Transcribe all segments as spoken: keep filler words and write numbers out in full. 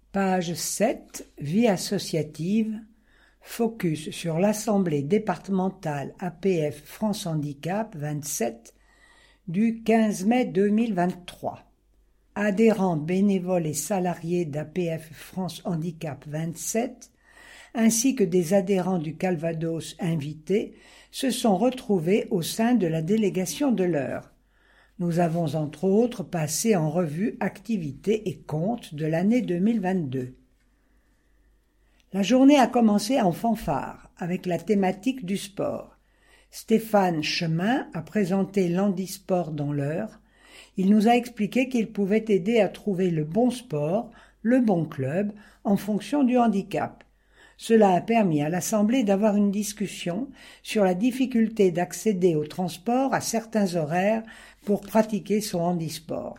Page sept. Vie associative. Focus sur l'Assemblée départementale A P F France Handicap vingt-sept du quinze mai deux mille vingt-trois. Adhérents, bénévoles et salariés d'A P F France Handicap vingt-sept, ainsi que des adhérents du Calvados invités, se sont retrouvés au sein de la délégation de l'Eure. Nous avons entre autres passé en revue activités et comptes de l'année deux mille vingt-deux. La journée a commencé en fanfare, avec la thématique du sport. Stéphane Chemin a présenté l'handisport dans l'Eure. Il nous a expliqué qu'il pouvait aider à trouver le bon sport, le bon club, en fonction du handicap. Cela a permis à l'Assemblée d'avoir une discussion sur la difficulté d'accéder au transport à certains horaires pour pratiquer son handisport.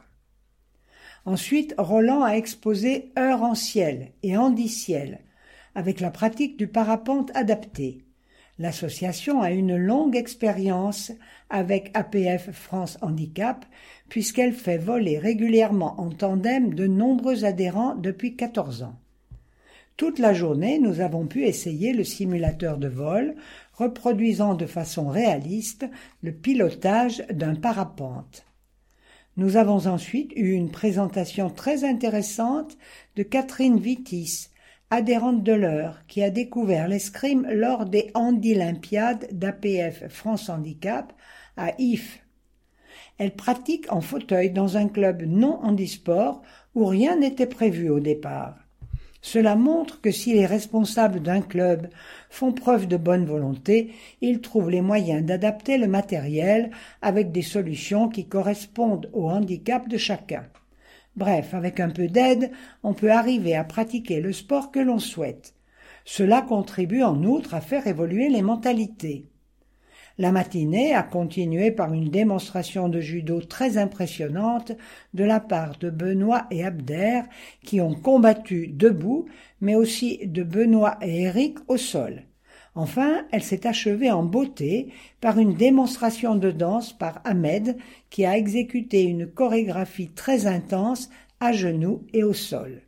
Ensuite, Roland a exposé Heure en ciel et Handiciel, avec la pratique du parapente adapté. L'association a une longue expérience avec A P F France Handicap, puisqu'elle fait voler régulièrement en tandem de nombreux adhérents depuis quatorze ans. Toute la journée, nous avons pu essayer le simulateur de vol, reproduisant de façon réaliste le pilotage d'un parapente. Nous avons ensuite eu une présentation très intéressante de Catherine Vitis, adhérente de l'Eure, qui a découvert l'escrime lors des Handilympiades d'A P F France Handicap à Ifs. Elle pratique en fauteuil dans un club non handisport où rien n'était prévu au départ. Cela montre que si les responsables d'un club font preuve de bonne volonté, ils trouvent les moyens d'adapter le matériel avec des solutions qui correspondent au handicap de chacun. Bref, avec un peu d'aide, on peut arriver à pratiquer le sport que l'on souhaite. Cela contribue en outre à faire évoluer les mentalités. La matinée a continué par une démonstration de judo très impressionnante de la part de Benoît et Abder qui ont combattu debout, mais aussi de Benoît et Eric au sol. Enfin, elle s'est achevée en beauté par une démonstration de danse par Ahmed qui a exécuté une chorégraphie très intense à genoux et au sol.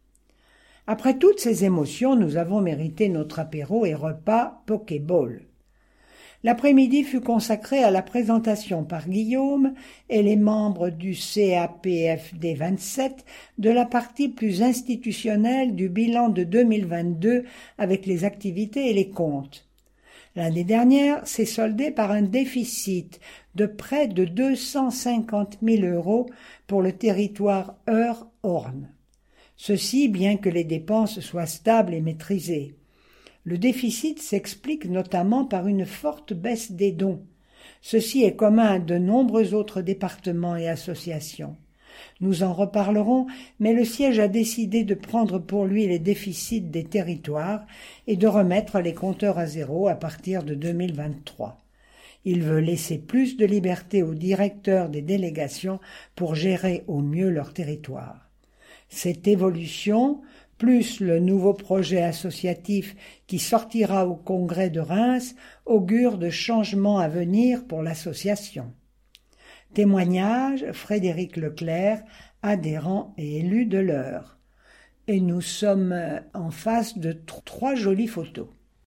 Après toutes ces émotions, nous avons mérité notre apéro et repas Pokéball. L'après-midi fut consacré à la présentation par Guillaume et les membres du C A P F D vingt-sept de la partie plus institutionnelle du bilan de deux mille vingt-deux avec les activités et les comptes. L'année dernière s'est soldée par un déficit de près de deux cent cinquante mille euros pour le territoire Eure-Orne. Ceci bien que les dépenses soient stables et maîtrisées. Le déficit s'explique notamment par une forte baisse des dons. Ceci est commun à de nombreux autres départements et associations. Nous en reparlerons, mais le siège a décidé de prendre pour lui les déficits des territoires et de remettre les compteurs à zéro à partir de deux mille vingt-trois. Il veut laisser plus de liberté aux directeurs des délégations pour gérer au mieux leur territoire. Cette évolution, plus le nouveau projet associatif qui sortira au congrès de Reims, augure de changements à venir pour l'association. Témoignage, Frédéric Leclerc, adhérent et élu de l'Eure. Et nous sommes en face de trois jolies photos.